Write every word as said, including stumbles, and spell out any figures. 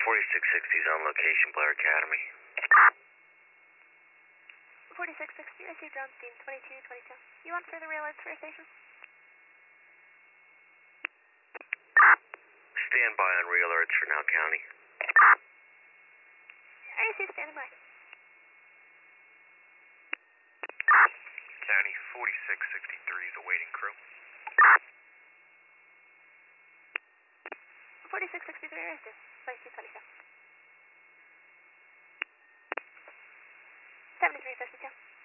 forty-six sixty is on location, Blair Academy. forty-six sixty, received Johnstein, twenty-two twenty-two. You want further rail alerts for your station? Stand by on real alerts for now, County. I received standing by. County, forty-six sixty-three is awaiting crew. forty-six sixty-three, received, twenty-two twenty-two. seventy-three fifty-two.